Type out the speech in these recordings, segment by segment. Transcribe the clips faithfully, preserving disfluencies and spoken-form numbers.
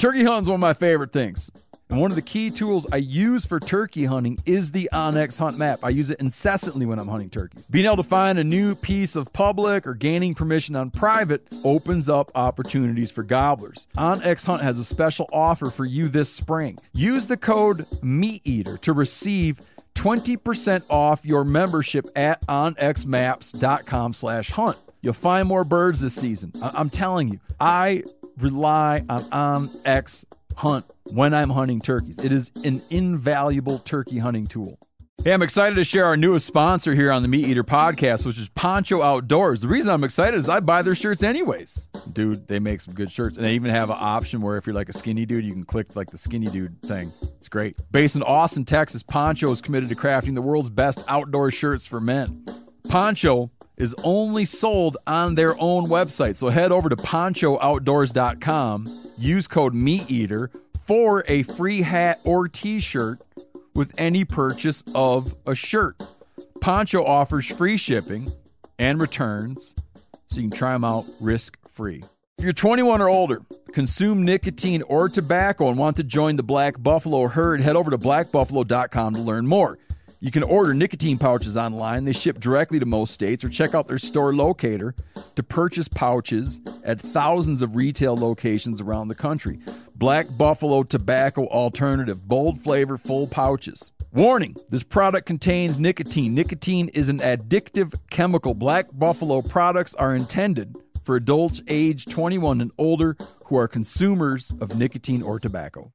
Turkey hunting is one of my favorite things. And one of the key tools I use for turkey hunting is the OnX Hunt Map. I use it incessantly when I'm hunting turkeys. Being able to find a new piece of public or gaining permission on private opens up opportunities for gobblers. OnX Hunt has a special offer for you this spring. Use the code MeatEater to receive twenty percent off your membership at onxmaps.com slash hunt. You'll find more birds this season. I- I'm telling you, I rely on OnX Hunt when I'm hunting turkeys. It is an invaluable turkey hunting tool. Hey, I'm excited to share our newest sponsor here on the Meat Eater podcast, which is Poncho Outdoors. The reason I'm excited is I buy their shirts anyways. Dude, they make some good shirts. And they even have an option where if you're like a skinny dude, you can click like the skinny dude thing. It's great. Based in Austin, Texas, Poncho is committed to crafting the world's best outdoor shirts for men. Poncho is only sold on their own website. So head over to poncho outdoors dot com, use code MeatEater for a free hat or t-shirt with any purchase of a shirt. Poncho offers free shipping and returns, so you can try them out risk-free. If you're twenty-one or older, consume nicotine or tobacco, and want to join the Black Buffalo herd, head over to black buffalo dot com to learn more. You can order nicotine pouches online. They ship directly to most states, or check out their store locator to purchase pouches at thousands of retail locations around the country. Black Buffalo Tobacco Alternative. Bold flavor, full pouches. Warning, this product contains nicotine. Nicotine is an addictive chemical. Black Buffalo products are intended for adults age twenty-one and older who are consumers of nicotine or tobacco.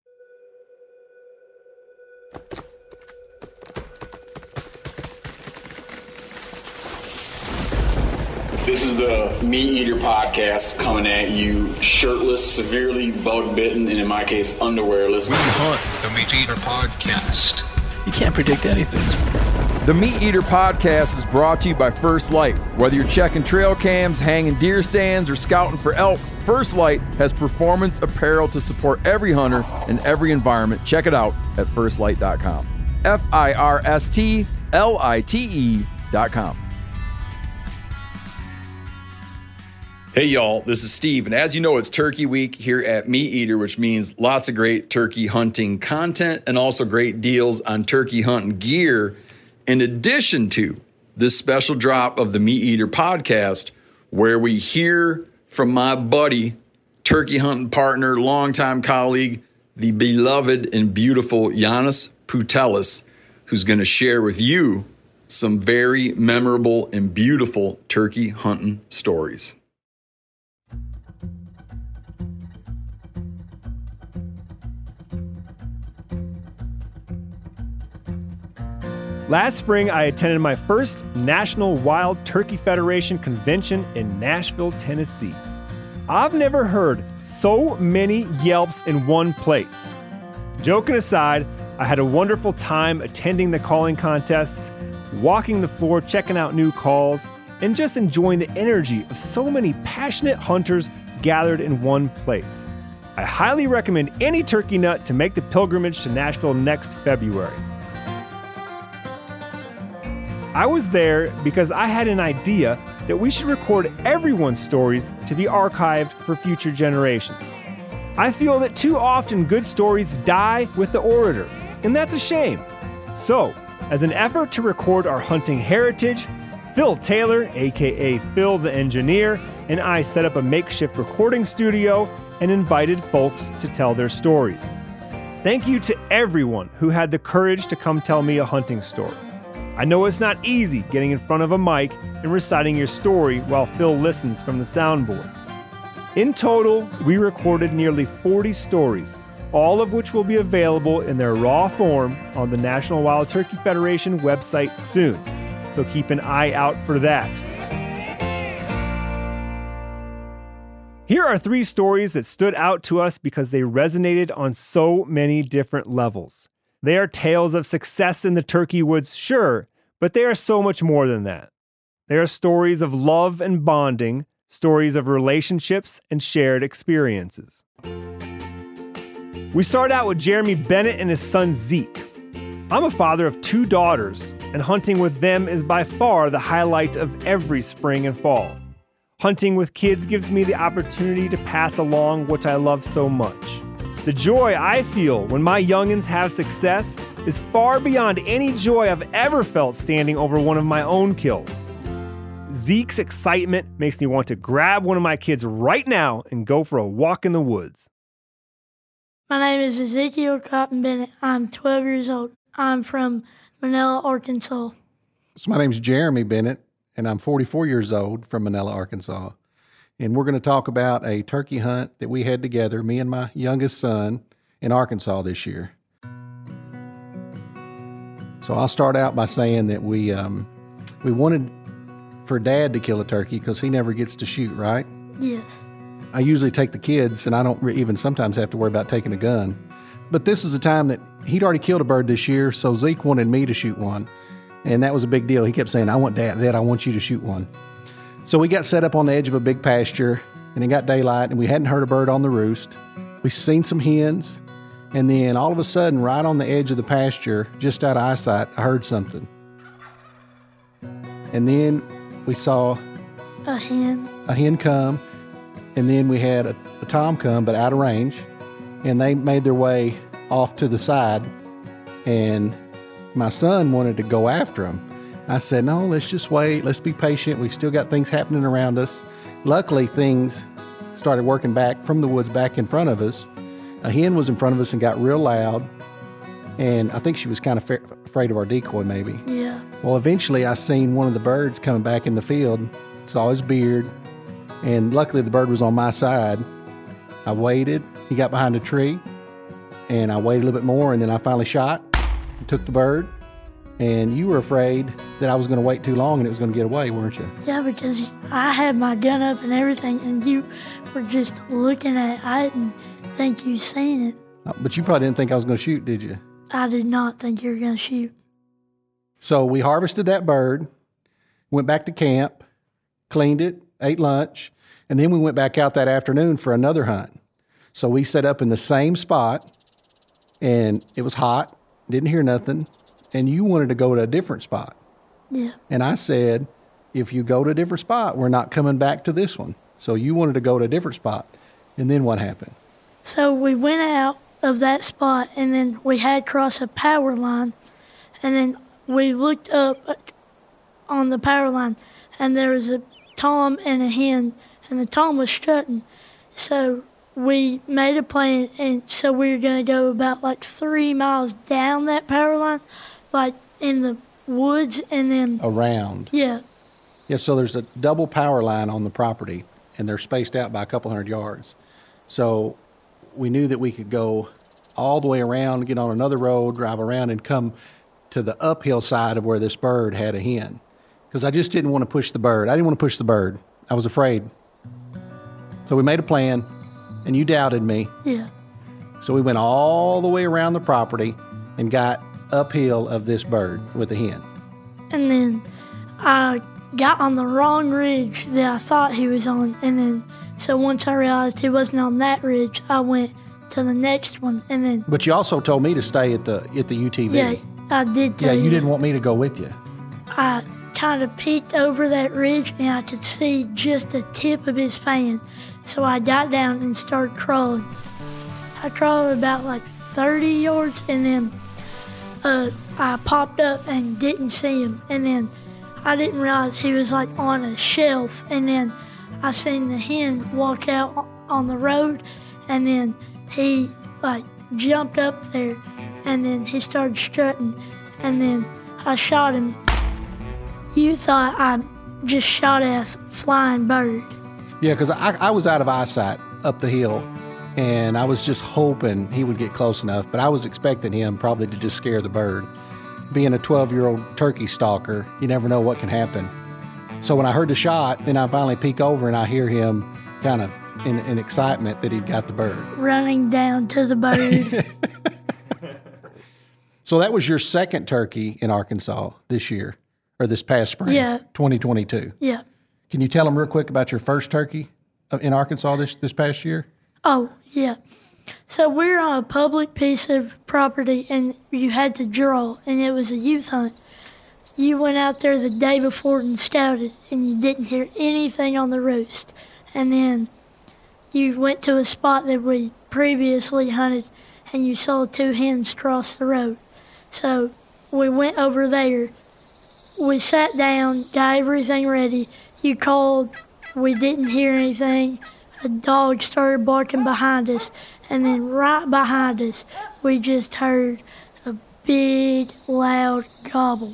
This is the Meat Eater podcast coming at you shirtless, severely bug bitten, and in my case, underwearless. We hunt the Meat Eater podcast. You can't predict anything. The Meat Eater podcast is brought to you by First Light. Whether you're checking trail cams, hanging deer stands, or scouting for elk, First Light has performance apparel to support every hunter in every environment. Check it out at first light dot com. F I R S T L I T E dot com. Hey y'all, this is Steve, and as you know, it's Turkey Week here at Meat Eater, which means lots of great turkey hunting content and also great deals on turkey hunting gear, in addition to this special drop of the Meat Eater podcast, where we hear from my buddy, turkey hunting partner, longtime colleague, the beloved and beautiful Giannis Putelis, who's going to share with you some very memorable and beautiful turkey hunting stories. Last spring, I attended my first National Wild Turkey Federation convention in Nashville, Tennessee. I've never heard so many yelps in one place. Joking aside, I had a wonderful time attending the calling contests, walking the floor, checking out new calls, and just enjoying the energy of so many passionate hunters gathered in one place. I highly recommend any turkey nut to make the pilgrimage to Nashville next February. I was there because I had an idea that we should record everyone's stories to be archived for future generations. I feel that too often good stories die with the orator, and that's a shame. So, as an effort to record our hunting heritage, Phil Taylor, aka Phil the Engineer, and I set up a makeshift recording studio and invited folks to tell their stories. Thank you to everyone who had the courage to come tell me a hunting story. I know it's not easy getting in front of a mic and reciting your story while Phil listens from the soundboard. In total, we recorded nearly forty stories, all of which will be available in their raw form on the National Wild Turkey Federation website soon, so keep an eye out for that. Here are three stories that stood out to us because they resonated on so many different levels. They are tales of success in the turkey woods, sure, but they are so much more than that. They are stories of love and bonding, stories of relationships and shared experiences. We start out with Jeremy Bennett and his son Zeke. I'm a father of two daughters, and hunting with them is by far the highlight of every spring and fall. Hunting with kids gives me the opportunity to pass along what I love so much. The joy I feel when my youngins have success is far beyond any joy I've ever felt standing over one of my own kills. Zeke's excitement makes me want to grab one of my kids right now and go for a walk in the woods. My name is Ezekiel Cotton Bennett. I'm twelve years old. I'm from Manila, Arkansas. So my name's Jeremy Bennett, and I'm forty-four years old from Manila, Arkansas. And we're going to talk about a turkey hunt that we had together, me and my youngest son, in Arkansas this year. So I'll start out by saying that we um, we wanted for Dad to kill a turkey because he never gets to shoot, right? Yes. I usually take the kids, and I don't re- even sometimes have to worry about taking a gun. But this is the time that he'd already killed a bird this year, so Zeke wanted me to shoot one. And that was a big deal. He kept saying, I want Dad, Dad, I want you to shoot one. So we got set up on the edge of a big pasture, and it got daylight, and we hadn't heard a bird on the roost. We seen some hens, and then all of a sudden, right on the edge of the pasture, just out of eyesight, I heard something. And then we saw A hen. a hen come, and then we had a, a tom come, but out of range, and they made their way off to the side, and my son wanted to go after them. I said, no, let's just wait. Let's be patient. We've still got things happening around us. Luckily, things started working back from the woods back in front of us. A hen was in front of us and got real loud, and I think she was kind of fa- afraid of our decoy maybe. Yeah. Well, eventually I seen one of the birds coming back in the field, saw his beard, and luckily the bird was on my side. I waited. He got behind a tree, and I waited a little bit more, and then I finally shot and took the bird. And you were afraid that I was going to wait too long and it was going to get away, weren't you? Yeah, because I had my gun up and everything, and you were just looking at it. I didn't think you seen it. But you probably didn't think I was going to shoot, did you? I did not think you were going to shoot. So we harvested that bird, went back to camp, cleaned it, ate lunch, and then we went back out that afternoon for another hunt. So we set up in the same spot, and it was hot, didn't hear nothing, and you wanted to go to a different spot. Yeah. And I said, if you go to a different spot, we're not coming back to this one. So you wanted to go to a different spot. And then what happened? So we went out of that spot, and then we had crossed a power line, and then we looked up on the power line, and there was a tom and a hen, and the tom was strutting. So we made a plan, and so we were going to go about like three miles down that power line, like in the woods, and then Around. yeah, Yeah, so there's a double power line on the property, and they're spaced out by a couple hundred yards. So we knew that we could go all the way around, get on another road, drive around, and come to the uphill side of where this bird had a hen. Because I just didn't want to push the bird. I didn't want to push the bird. I was afraid. So we made a plan, and you doubted me. yeah. So we went all the way around the property and got uphill of this bird with a hen. And then I got on the wrong ridge that I thought he was on, and then so once I realized he wasn't on that ridge, I went to the next one, and then But you also told me to stay at the at the U T V. yeah, I did tell Yeah, you you. didn't want me to go with you. I kind of peeked over that ridge, and I could see just the tip of his fan. So I got down and started crawling. I crawled about like thirty yards, and then uh, I popped up and didn't see him. And then I didn't realize he was like on a shelf. And then I seen the hen walk out on the road, and then he like jumped up there, and then he started strutting, and then I shot him. You thought I just shot at a flying bird. Yeah, because I, I was out of eyesight up the hill, and I was just hoping he would get close enough, but I was expecting him probably to just scare the bird. Being a twelve-year-old turkey stalker, you never know what can happen. So when I heard the shot, then I finally peek over and I hear him kind of in, in excitement that he'd got the bird. Running down to the bird. So that was your second turkey in Arkansas this year, or this past spring, Yeah. twenty twenty-two. Yeah. Can you tell them real quick about your first turkey in Arkansas this, this past year? Oh, yeah. So we're on a public piece of property, and you had to draw, and it was a youth hunt. you went out there the day before and scouted, and you didn't hear anything on the roost. And then you went to a spot that we previously hunted, and you saw two hens cross the road. So we went over there. We sat down, got everything ready. You called. We didn't hear anything. A dog started barking behind us, and then right behind us, we just heard a big, loud gobble.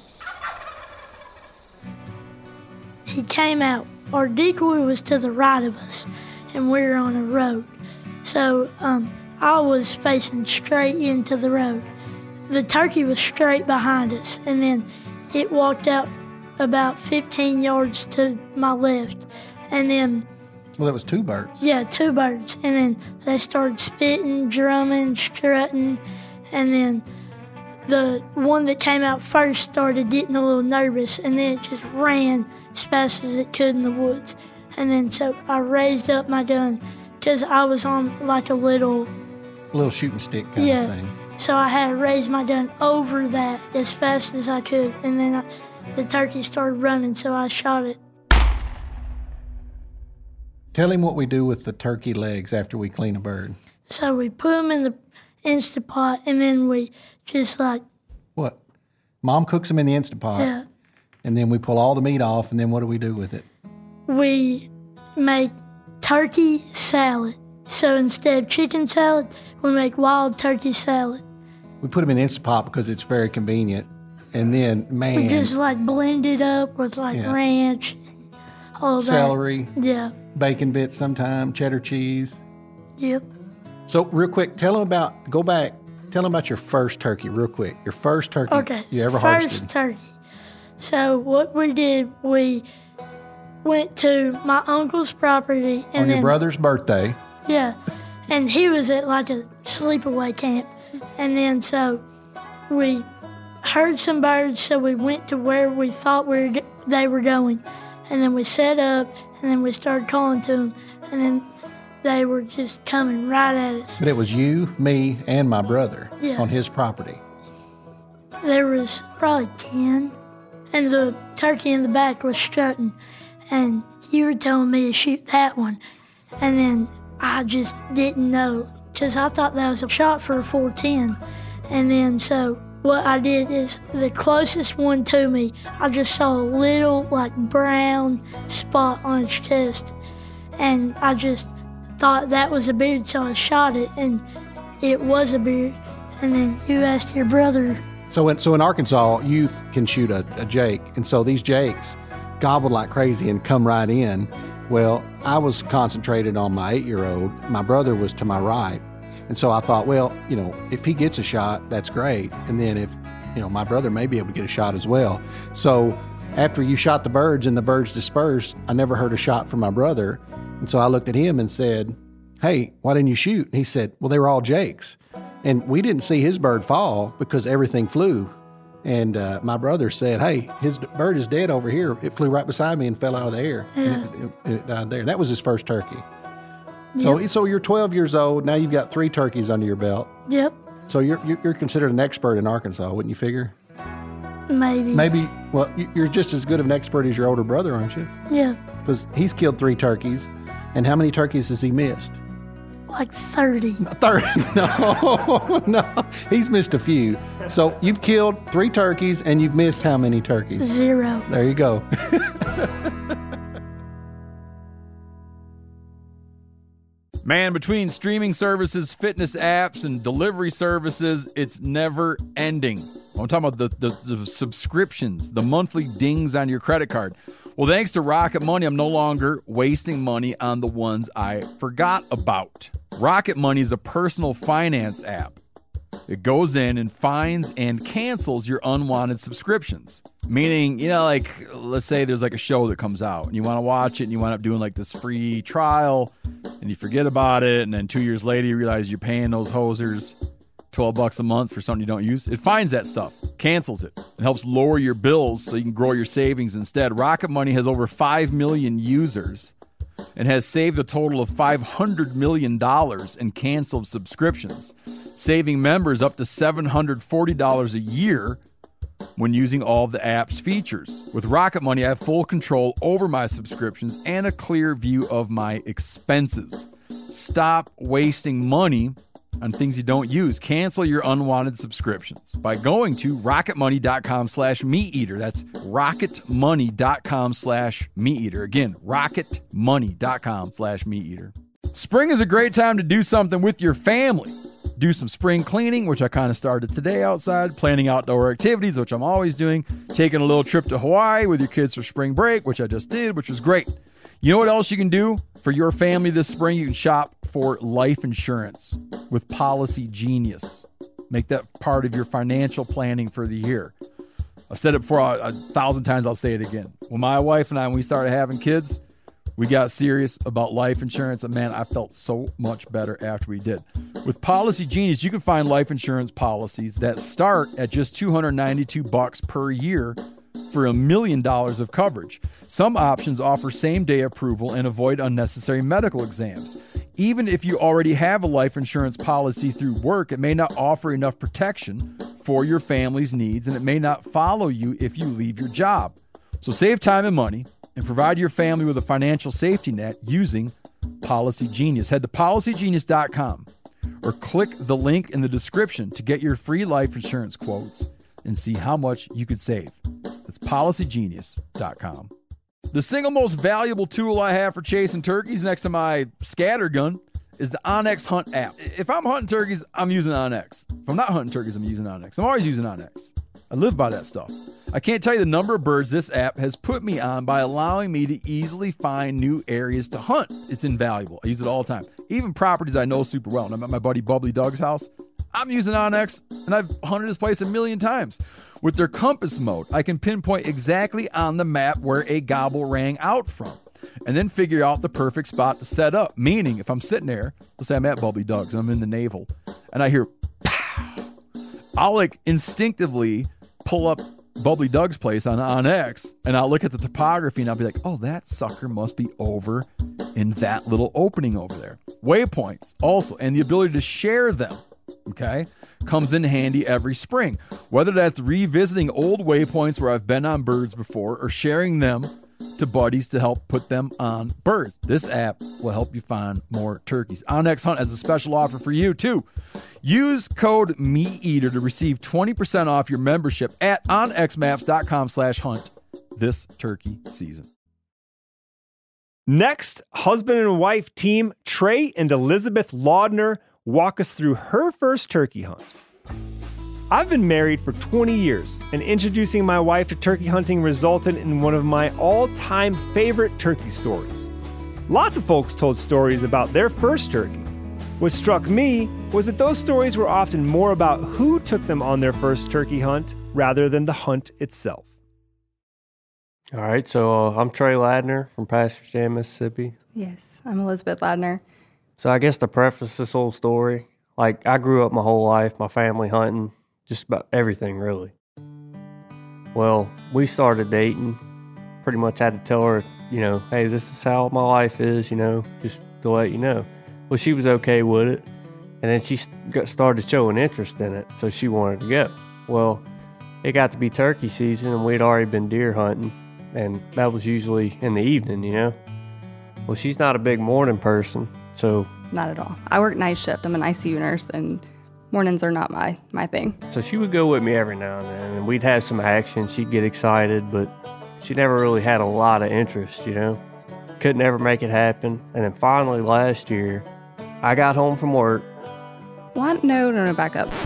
He came out. Our decoy was to the right of us, and we were on a road. So um, I was facing straight into the road. The turkey was straight behind us, and then it walked out about fifteen yards to my left. And then... Well, that was two birds. Yeah, two birds. And then they started spitting, drumming, strutting, and then the one that came out first started getting a little nervous, and then it just ran as fast as it could in the woods. And then so I raised up my gun because I was on like a little... A little shooting stick kind yeah, of thing. So I had to raise my gun over that as fast as I could, and then I, the turkey started running, so I shot it. Tell him what we do with the turkey legs after we clean a bird. So we put them in the Instant Pot, and then we just like... What? Mom cooks them in the Instant Pot. Yeah. And then we pull all the meat off, and then what do we do with it? We make turkey salad. So instead of chicken salad, we make wild turkey salad. We put them in the Instant Pot because it's very convenient. And then, man... We just like blend it up with like Yeah. ranch, and all that. Celery, Yeah. bacon bits sometime, cheddar cheese. Yep. So real quick, tell them about, go back, tell them about your first turkey real quick. Your first turkey Okay. you ever First harvested. turkey. So what we did, we went to my uncle's property. And On your then, brother's birthday. Yeah. And he was at like a sleepaway camp. And then so we heard some birds, so we went to where we thought we were, g- they were going. And then we set up, and then we started calling to them. And then they were just coming right at us. But it was you, me, and my brother Yeah. on his property. There was probably ten, and the turkey in the back was strutting, and you were telling me to shoot that one, and then I just didn't know, because I thought that was a shot for a four ten, and then so what I did is the closest one to me, I just saw a little like brown spot on its chest, and I just thought that was a beard, so I shot it, and it was a beard, and then you asked your brother. So in, so in Arkansas, youth can shoot a, a jake. And so these jakes gobbled like crazy and come right in. Well, I was concentrated on my eight-year-old. My brother was to my right. And so I thought, well, you know, if he gets a shot, that's great. And then if, you know, my brother may be able to get a shot as well. So after you shot the birds and the birds dispersed, I never heard a shot from my brother. And so I looked at him and said, hey, why didn't you shoot? And he said, well, they were all jakes. And we didn't see his bird fall because everything flew. And uh, my brother said, hey, his bird is dead over here. It flew right beside me and fell out of the air. Yeah. And it, it, it died there. That was his first turkey. So, so you're twelve years old. Now you've got three turkeys under your belt. Yep, So you're, you're, you're considered an expert in Arkansas, wouldn't you figure? maybe. Maybe, well, you- you're just as good of an expert as your older brother, aren't you? Yeah, Because he's killed three turkeys. And how many turkeys has he missed? like thirty. Third, no, no, he's missed a few. So you've killed three turkeys and you've missed how many turkeys? Zero. There you go. Man, between streaming services, fitness apps, and delivery services, it's never ending. I'm talking about the, the, the subscriptions, the monthly dings on your credit card. Well, thanks to Rocket Money, I'm no longer wasting money on the ones I forgot about. Rocket Money is a personal finance app. It goes in and finds and cancels your unwanted subscriptions. Meaning, you know, like, let's say there's like a show that comes out and you want to watch it and you wind up doing like this free trial and you forget about it. And then two years later, you realize you're paying those hosers twelve bucks a month for something you don't use. It finds that stuff, cancels it, and helps lower your bills so you can grow your savings instead. Rocket Money has over five million users and has saved a total of five hundred million dollars in canceled subscriptions, saving members up to seven hundred forty dollars a year when using all of the app's features. With Rocket Money, I have full control over my subscriptions and a clear view of my expenses. Stop wasting money on things you don't use. Cancel your unwanted subscriptions by going to rocketmoney.com slash meat eater. That's rocketmoney.com slash meat eater. Again, rocketmoney.com slash meat eater. Spring is a great time to do something with your family. Do some spring cleaning, which I kind of started today outside, planning outdoor activities, which I'm always doing, taking a little trip to Hawaii with your kids for spring break, which I just did, which was great. You know what else you can do for your family this spring? You can shop for life insurance with Policy Genius. Make that part of your financial planning for the year. I've said it before a, a thousand times, I'll say it again. When my wife and I, when we started having kids, we got serious about life insurance, and man, I felt so much better after we did. With Policy Genius, you can find life insurance policies that start at just two hundred ninety-two bucks per year for a million dollars of coverage. Some options offer same-day approval and avoid unnecessary medical exams. Even if you already have a life insurance policy through work, it may not offer enough protection for your family's needs, and it may not follow you if you leave your job. So save time and money and provide your family with a financial safety net using Policy Genius. Head to policy genius dot com or click the link in the description to get your free life insurance quotes and see how much you could save. That's policy genius dot com. The single most valuable tool I have for chasing turkeys next to my scatter gun is the OnX Hunt app. If I'm hunting turkeys, I'm using OnX. If I'm not hunting turkeys, I'm using OnX. I'm always using OnX. I live by that stuff. I can't tell you the number of birds this app has put me on by allowing me to easily find new areas to hunt. It's invaluable. I use it all the time. Even properties I know super well. And I'm at my buddy Bubbly Doug's house. I'm using OnX, and I've hunted this place a million times. With their compass mode, I can pinpoint exactly on the map where a gobble rang out from, and then figure out the perfect spot to set up. Meaning, if I'm sitting there, let's say I'm at Bubbly Doug's, I'm in the navel, and I hear pow, I'll like instinctively pull up Bubbly Doug's place on OnX, and I'll look at the topography, and I'll be like, oh, that sucker must be over in that little opening over there. Waypoints also, and the ability to share them, okay, comes in handy every spring. Whether that's revisiting old waypoints where I've been on birds before or sharing them to buddies to help put them on birds. This app will help you find more turkeys. OnX Hunt has a special offer for you, too. Use code MeatEater to receive twenty percent off your membership at onxmaps.com slash hunt this turkey season. Next, husband and wife team Trey and Elizabeth Laudner walk us through her first turkey hunt. I've been married for twenty years, and introducing my wife to turkey hunting resulted in one of my all-time favorite turkey stories. Lots of folks told stories about their first turkey. What struck me was that those stories were often more about who took them on their first turkey hunt rather than the hunt itself. All right, so uh, I'm Trey Ladner from Pasture Stand, Mississippi. Yes, I'm Elizabeth Ladner. So I guess to preface this whole story, like I grew up my whole life, my family hunting, just about everything really. Well, we started dating, pretty much had to tell her, you know, hey, this is how my life is, you know, just to let you know. Well, she was okay with it, and then she got started showing interest in it, so she wanted to go. Well, it got to be turkey season, and we'd already been deer hunting, and that was usually in the evening, you know. Well, she's not a big morning person, so... Not at all. I work night shift. I'm an I C U nurse, and mornings are not my, my thing. So she would go with me every now and then, and we'd have some action. She'd get excited, but she never really had a lot of interest, you know. Couldn't ever make it happen. And then finally last year, I got home from work. What? No, no, no, back up.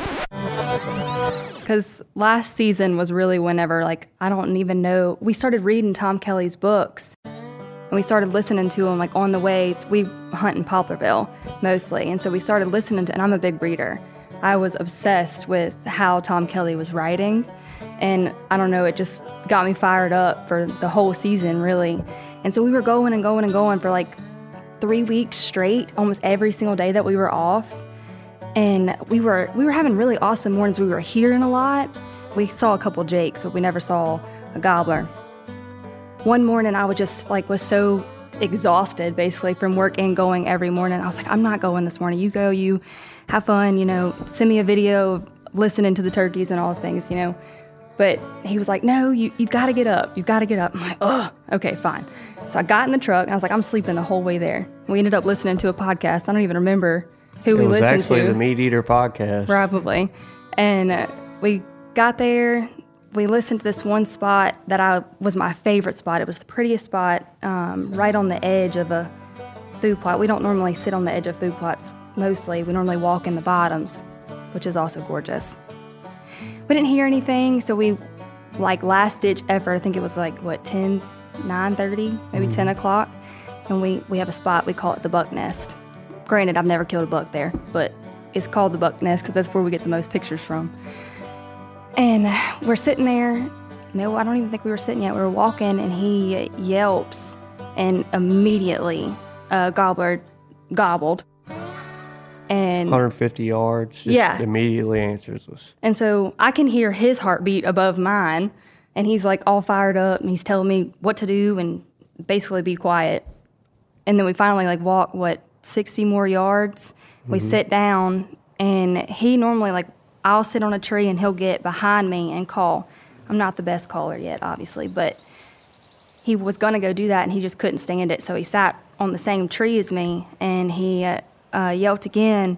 Because last season was really whenever, like, I don't even know. We started reading Tom Kelly's books. And we started listening to him, like, on the way. We hunt in Poplarville, mostly. And so we started listening to, and I'm a big reader. I was obsessed with how Tom Kelly was writing. And I don't know, it just got me fired up for the whole season, really. And so we were going and going and going for, like, three weeks straight, almost every single day that we were off. And we were we were having really awesome mornings. We were hearing a lot. We saw a couple jakes, but we never saw a gobbler. One morning I was just like was so exhausted basically from work and going every morning. I was like, I'm not going this morning. You go, you have fun, you know, send me a video of listening to the turkeys and all the things, you know. But he was like, no, you, you've got to get up. You've got to get up. I'm like, oh, okay, fine. So I got in the truck, and I was like, I'm sleeping the whole way there. We ended up listening to a podcast. I don't even remember who we listened to. It was actually the Meat Eater podcast. Probably. And uh, we got there. We listened to this one spot that I was my favorite spot. It was the prettiest spot, um, right on the edge of a food plot. We don't normally sit on the edge of food plots mostly. We normally walk in the bottoms, which is also gorgeous. We didn't hear anything, so we, like, last-ditch effort, I think it was like, what, ten, nine thirty, maybe mm-hmm. ten o'clock, and we, we have a spot, we call it the Buck Nest. Granted, I've never killed a buck there, but it's called the Buck Nest because that's where we get the most pictures from. And we're sitting there. No, I don't even think we were sitting yet. We were walking, and he yelps, and immediately a gobbler gobbled. And one hundred fifty yards, just yeah. immediately answers us. And so I can hear his heartbeat above mine, and he's like all fired up, and he's telling me what to do and basically be quiet. And then we finally like walk, what, sixty more yards. We mm-hmm. sit down, and he normally, like, I'll sit on a tree, and he'll get behind me and call. I'm not the best caller yet, obviously, but he was going to go do that, and he just couldn't stand it. So he sat on the same tree as me, and he uh, uh, yelped again.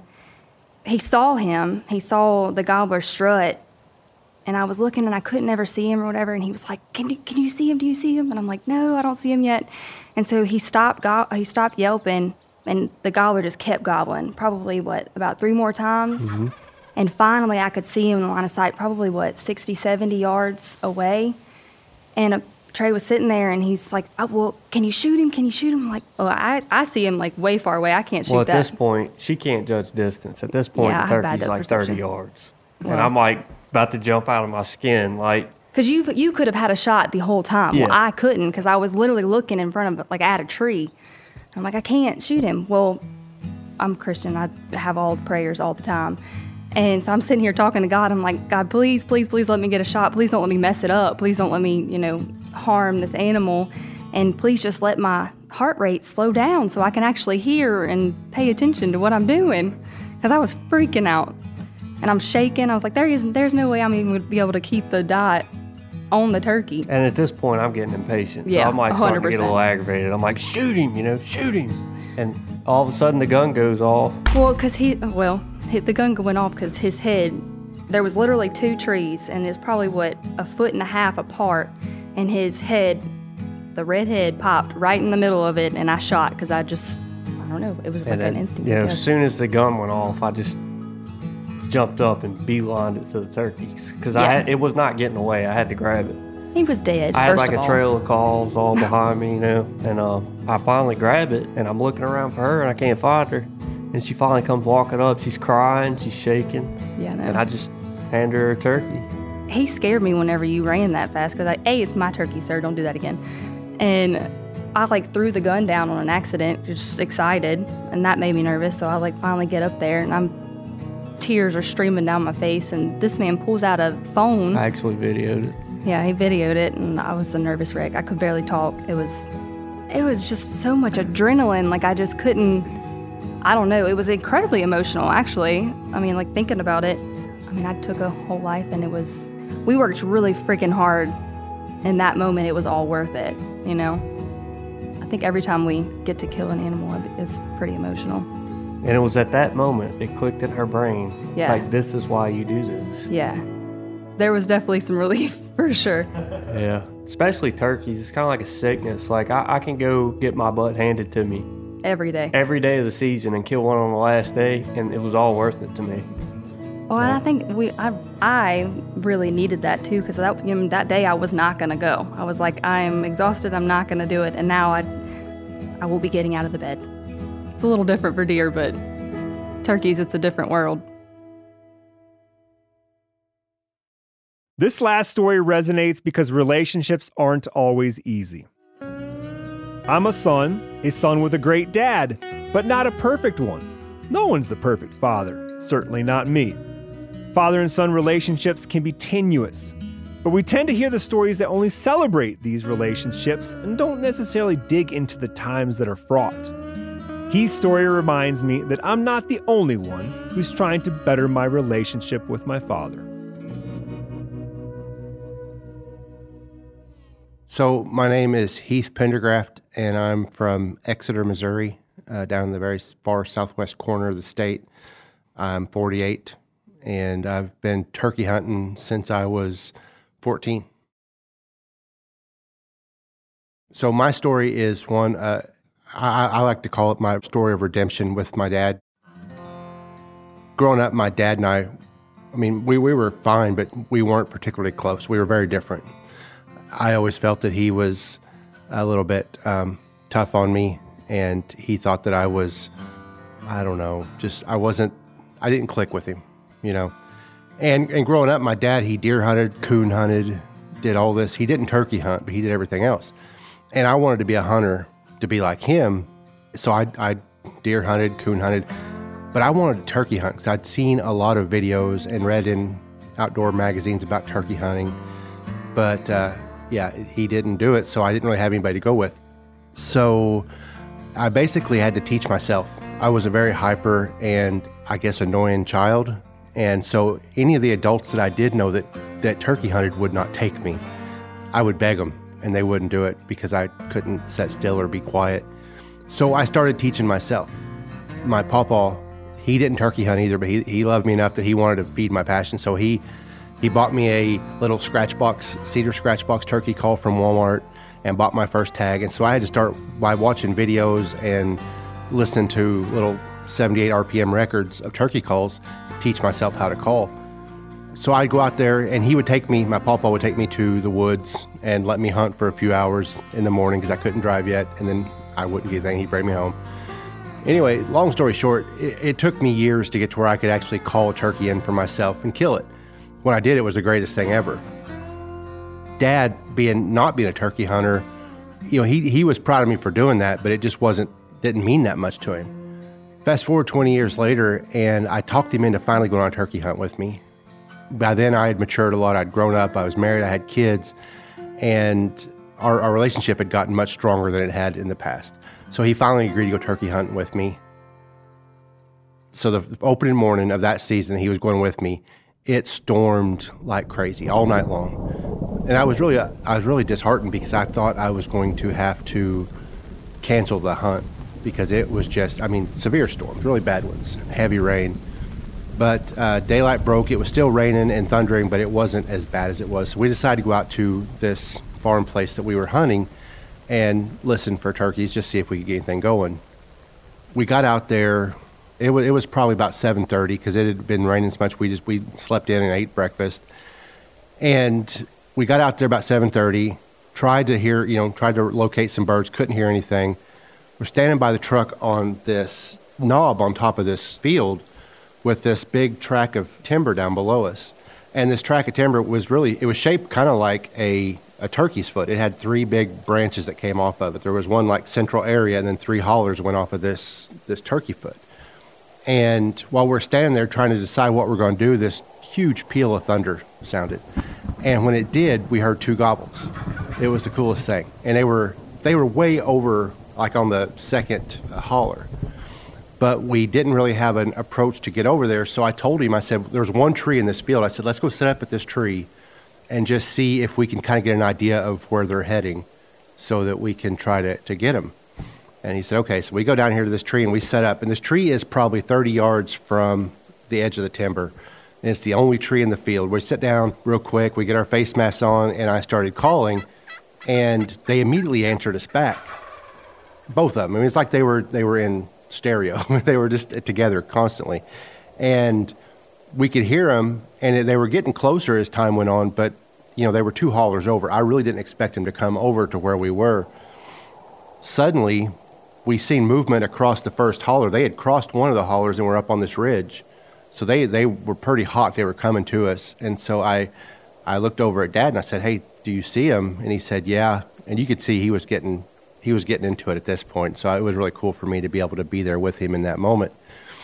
He saw him. He saw the gobbler strut, and I was looking, and I couldn't ever see him or whatever, and he was like, can you, can you see him? Do you see him? And I'm like, no, I don't see him yet. And so he stopped, go- he stopped yelping, and the gobbler just kept gobbling, probably, what, about three more times? Mm-hmm. And finally, I could see him in the line of sight, probably, what, sixty, seventy yards away. And a, Trey was sitting there, and he's like, oh, well, can you shoot him? Can you shoot him? I'm like, oh, I, I see him, like, way far away. I can't shoot well, at that. Well, at this point, she can't judge distance. At this point, yeah, the turkey's like perception. thirty yards. Well, and I'm, like, about to jump out of my skin, like... Because you you could have had a shot the whole time. Yeah. Well, I couldn't, because I was literally looking in front of, like, at a tree. I'm like, I can't shoot him. Well, I'm Christian. I have all the prayers all the time. And so I'm sitting here talking to God. I'm like, God, please, please, please let me get a shot. Please don't let me mess it up. Please don't let me, you know, harm this animal. And please just let my heart rate slow down so I can actually hear and pay attention to what I'm doing. Because I was freaking out. And I'm shaking. I was like, there isn't, there's no way I'm even going to be able to keep the dot on the turkey. And at this point, I'm getting impatient. So yeah, I'm like starting to get a little aggravated. I'm like, shoot him, you know, shoot him. And all of a sudden, the gun goes off. Well, because he, well, the gun went off because his head, there was literally two trees, and it's probably, what, a foot and a half apart, and his head, the red head, popped right in the middle of it, and I shot because I just, I don't know, it was like then, an instinct. Yeah, as soon as the gun went off, I just jumped up and beelined it to the turkeys because yeah. I had, it was not getting away. I had to grab it. He was dead. I had first like of a all. trail of calls all behind me, you know, and uh, I finally grab it, and I'm looking around for her, and I can't find her. And she finally comes walking up. She's crying, she's shaking. Yeah, no. And I just hand her a turkey. He scared me whenever you ran that fast because, A, it's my turkey, sir. Don't do that again. And I, like, threw the gun down on an accident, just excited, and that made me nervous. So I, like, finally get up there, and I'm tears are streaming down my face, and this man pulls out a phone. I actually videoed it. Yeah, he videoed it, and I was a nervous wreck. I could barely talk. It was, it was just so much adrenaline. Like, I just couldn't, I don't know. It was incredibly emotional, actually. I mean, like, thinking about it, I mean, I took a whole life, and it was, we worked really freaking hard. In that moment, it was all worth it, you know? I think every time we get to kill an animal, it's pretty emotional. And it was at that moment, it clicked in her brain. Yeah. Like, this is why you do this. Yeah. There was definitely some relief, for sure. Yeah. Especially turkeys. It's kind of like a sickness. Like, I, I can go get my butt handed to me. Every day. Every day of the season and kill one on the last day, and it was all worth it to me. Well, and I think we, I, I really needed that too, because that, you know, that day I was not gonna go. I was like, I'm exhausted. I'm not gonna do it, and now I, I will be getting out of the bed. It's a little different for deer, but turkeys, it's a different world. This last story resonates because relationships aren't always easy. I'm a son, a son with a great dad, but not a perfect one. No one's the perfect father, certainly not me. Father and son relationships can be tenuous, but we tend to hear the stories that only celebrate these relationships and don't necessarily dig into the times that are fraught. Heath's story reminds me that I'm not the only one who's trying to better my relationship with my father. So my name is Heath Pendergraft, and I'm from Exeter, Missouri, uh, down in the very far southwest corner of the state. I'm forty-eight, and I've been turkey hunting since I was fourteen. So my story is one, uh, I, I like to call it my story of redemption with my dad. Growing up, my dad and I, I mean, we, we were fine, but we weren't particularly close. We were very different. I always felt that he was a little bit um, tough on me, and he thought that I was, I don't know, just, I wasn't, I didn't click with him, you know. And and growing up, my dad, he deer hunted, coon hunted, did all this. He didn't turkey hunt, but he did everything else. And I wanted to be a hunter, to be like him, so I, I deer hunted, coon hunted, but I wanted to turkey hunt because I'd seen a lot of videos and read in outdoor magazines about turkey hunting, but uh, yeah, he didn't do it, so I didn't really have anybody to go with. So I basically had to teach myself. I was a very hyper and, I guess, annoying child, and so any of the adults that I did know that, that turkey hunted would not take me. I would beg them, and they wouldn't do it because I couldn't sit still or be quiet. So I started teaching myself. My pawpaw, he didn't turkey hunt either, but he, he loved me enough that he wanted to feed my passion, so he He bought me a little scratch box, cedar scratch box turkey call from Walmart and bought my first tag. And so I had to start by watching videos and listening to little seventy-eight R P M records of turkey calls to teach myself how to call. So I'd go out there and he would take me, my pawpaw would take me to the woods and let me hunt for a few hours in the morning because I couldn't drive yet. And then I wouldn't get anything, he'd bring me home. Anyway, long story short, it, it took me years to get to where I could actually call a turkey in for myself and kill it. When I did, it was the greatest thing ever. Dad, being not being a turkey hunter, you know, he he was proud of me for doing that, but it just wasn't, didn't mean that much to him. Fast forward twenty years later, and I talked him into finally going on a turkey hunt with me. By then, I had matured a lot. I'd grown up. I was married. I had kids, and our, our relationship had gotten much stronger than it had in the past. So he finally agreed to go turkey hunting with me. So the opening morning of that season, he was going with me. It stormed like crazy all night long. And I was really I was really disheartened because I thought I was going to have to cancel the hunt because it was just, I mean, severe storms, really bad ones, heavy rain. But uh, daylight broke. It was still raining and thundering, but it wasn't as bad as it was. So we decided to go out to this farm place that we were hunting and listen for turkeys, just see if we could get anything going. We got out there. It was, it was probably about seven thirty because it had been raining so much. We just we slept in and ate breakfast, and we got out there about seven thirty. Tried to hear, you know, tried to locate some birds. Couldn't hear anything. We're standing by the truck on this knob on top of this field, with this big track of timber down below us, and this track of timber was really it was shaped kind of like a a turkey's foot. It had three big branches that came off of it. There was one like central area, and then three hollers went off of this this turkey foot. And while we're standing there trying to decide what we're going to do, this huge peal of thunder sounded. And when it did, we heard two gobbles. It was the coolest thing. And they were they were way over, like on the second uh, holler. But we didn't really have an approach to get over there. So I told him, I said, there's one tree in this field. I said, let's go sit up at this tree and just see if we can kind of get an idea of where they're heading so that we can try to, to get them. And he said, okay, so we go down here to this tree and we set up. And this tree is probably thirty yards from the edge of the timber. And it's the only tree in the field. We sit down real quick, we get our face masks on, and I started calling. And they immediately answered us back. Both of them. I mean, it's like they were they were in stereo. They were just together constantly. And we could hear them, and they were getting closer as time went on, but, you know, they were two hollers over. I really didn't expect them to come over to where we were. Suddenly, we seen movement across the first holler. They had crossed one of the hollers and were up on this ridge. So they, they were pretty hot. They were coming to us. And so I I looked over at Dad and I said, hey, do you see him? And he said, yeah. And you could see he was getting he was getting into it at this point. So it was really cool for me to be able to be there with him in that moment.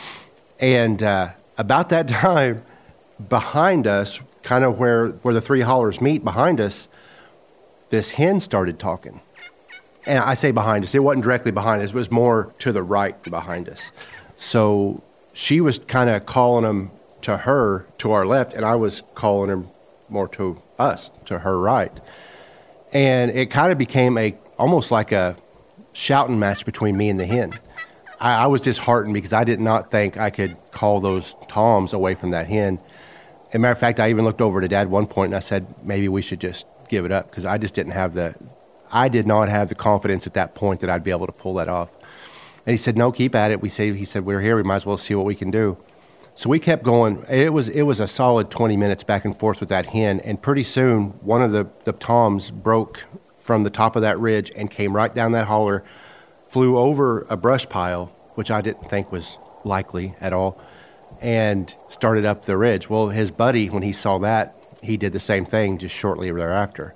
And uh, about that time, behind us, kind of where, where the three hollers meet, behind us, this hen started talking. And I say behind us, it wasn't directly behind us, it was more to the right behind us. So she was kind of calling them to her, to our left, and I was calling them more to us, to her right. And it kind of became a almost like a shouting match between me and the hen. I, I was disheartened because I did not think I could call those toms away from that hen. As a matter of fact, I even looked over to Dad one point and I said, maybe we should just give it up, because I just didn't have the, I did not have the confidence at that point that I'd be able to pull that off. And he said, no, keep at it. We say, he said, we're here. We might as well see what we can do. So we kept going. It was it was a solid twenty minutes back and forth with that hen. And pretty soon, one of the, the toms broke from the top of that ridge and came right down that holler, flew over a brush pile, which I didn't think was likely at all, and started up the ridge. Well, his buddy, when he saw that, he did the same thing just shortly thereafter.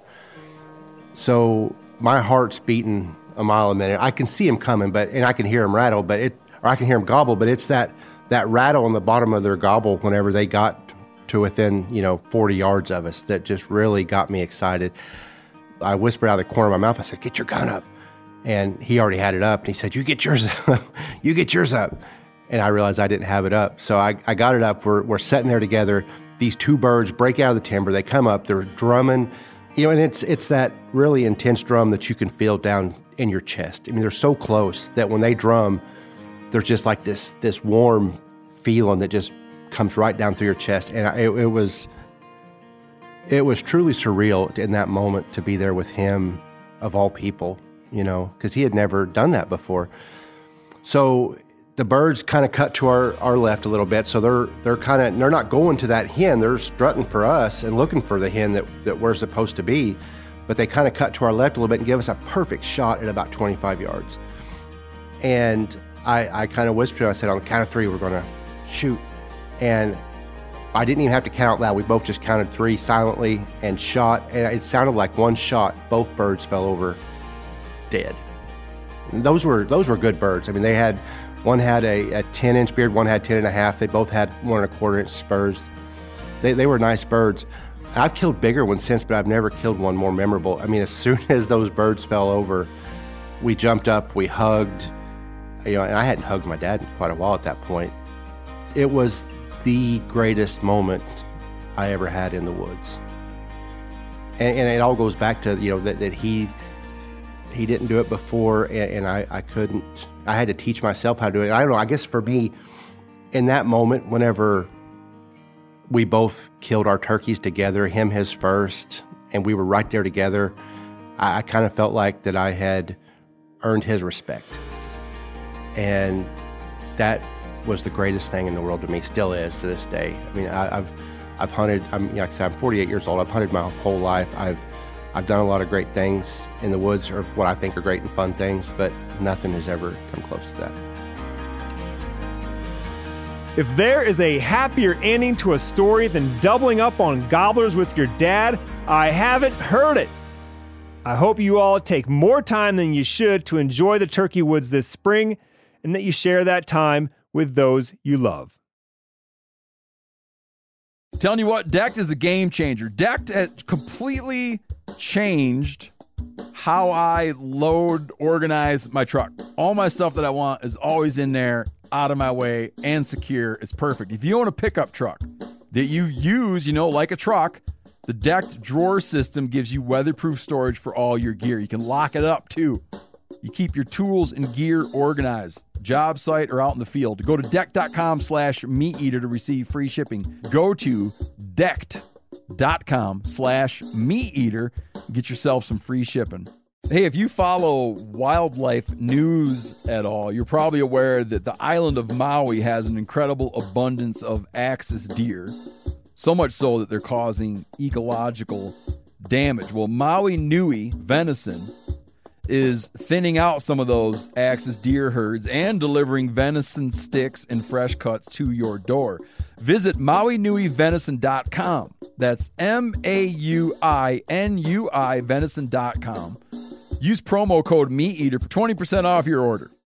So my heart's beating a mile a minute. I can see him coming, but and I can hear him rattle, but it or I can hear him gobble, but it's that that rattle on the bottom of their gobble whenever they got to within, you know, forty yards of us that just really got me excited. I whispered out of the corner of my mouth, I said, get your gun up. And he already had it up, and he said, you get yours up. You get yours up. And I realized I didn't have it up. So I, I got it up. We're, we're sitting there together. These two birds break out of the timber. They come up. They're drumming. You know, and it's it's that really intense drum that you can feel down in your chest. I mean, they're so close that when they drum, there's just like this this warm feeling that just comes right down through your chest. And I, it, it was it was truly surreal in that moment to be there with him, of all people, you know, because he had never done that before. So the birds kind of cut to our, our left a little bit, so they're they're kind of they're not going to that hen. They're strutting for us and looking for the hen that, that we're supposed to be, but they kind of cut to our left a little bit and give us a perfect shot at about twenty-five yards. And I, I kind of whispered, I said, on the count of three, we're going to shoot. And I didn't even have to count out loud. We both just counted three silently and shot, and it sounded like one shot. Both birds fell over dead. And those were those were good birds. I mean, they had. One had a, a ten inch beard, one had ten and a half. They both had one and a quarter inch spurs. They, they were nice birds. I've killed bigger ones since, but I've never killed one more memorable. I mean, as soon as those birds fell over, we jumped up, we hugged, you know, and I hadn't hugged my dad in quite a while at that point. It was the greatest moment I ever had in the woods. And, and it all goes back to, you know, that, that he, he didn't do it before, and, and I, I couldn't, I had to teach myself how to do it. I don't know, I guess for me, in that moment, whenever we both killed our turkeys together, him his first, and we were right there together, I, I kind of felt like that I had earned his respect. And that was the greatest thing in the world to me, still is to this day. I mean, I, I've I've hunted, I'm, like I said, I'm forty-eight years old, I've hunted my whole life. I've I've done a lot of great things in the woods, or what I think are great and fun things, but nothing has ever come close to that. If there is a happier ending to a story than doubling up on gobblers with your dad, I haven't heard it. I hope you all take more time than you should to enjoy the turkey woods this spring, and that you share that time with those you love. Telling you what, Decked is a game changer. Decked has completely changed how I load, organize my truck. All my stuff that I want is always in there, out of my way, and secure. It's perfect. If you own a pickup truck that you use, you know, like a truck, the Decked drawer system gives you weatherproof storage for all your gear. You can lock it up too. You keep your tools and gear organized, job site or out in the field. Go to decked.com slash meat eater to receive free shipping. Go to decked.com slash meat eater. Get yourself some free shipping. Hey, if you follow wildlife news at all, you're probably aware that the island of Maui has an incredible abundance of axis deer. So much so that they're causing ecological damage. Well, Maui Nui venison is thinning out some of those axis deer herds and delivering venison sticks and fresh cuts to your door. Visit maui nui venison dot com. That's M A U I N U I venison dot com. Use promo code MeatEater for twenty percent off your order.